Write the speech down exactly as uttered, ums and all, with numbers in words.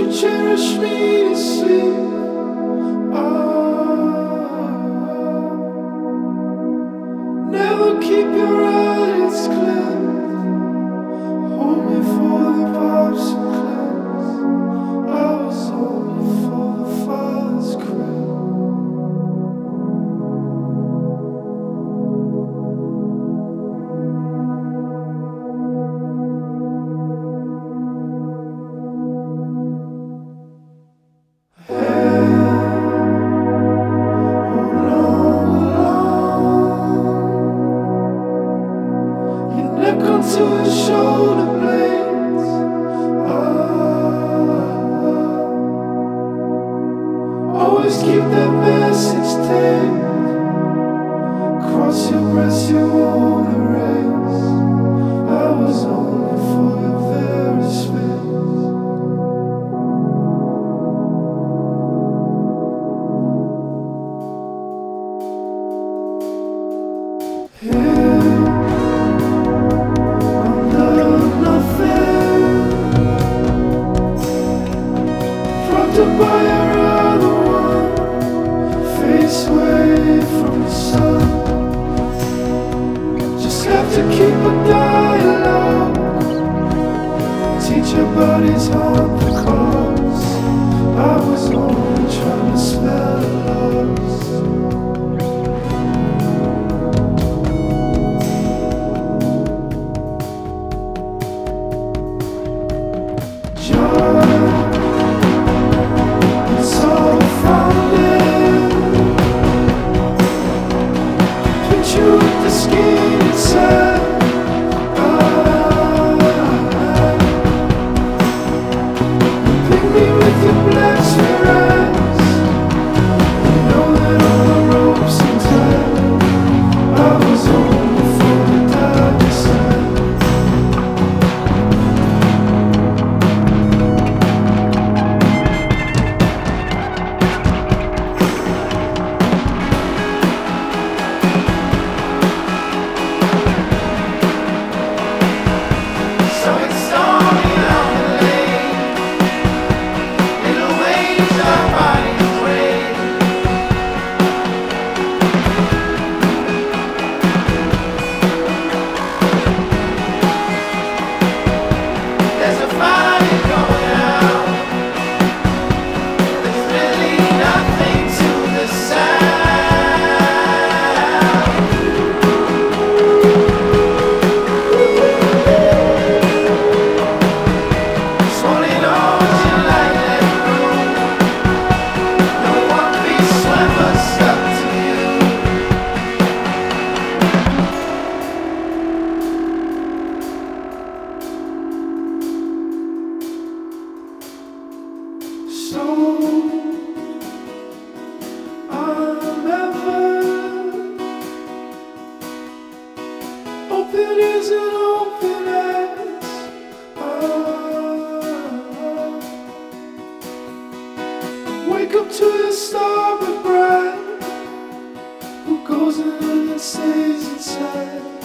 you cherish me to sleep? Ah, never keep your eyelids clear. Hold me for the pops and clips. I was only for the father's crib. To his shoulder blades, ah, always keep that message taped. Cross your breast, you won't erase. I was only for your very space. Yeah. By your other one, face away from the sun. Just have to keep a dialogue. Teach your bodies on the cause. I was only trying to spell loss. So I'm ever open as an open as ah, wake up to your starboard bride who goes in and stays inside.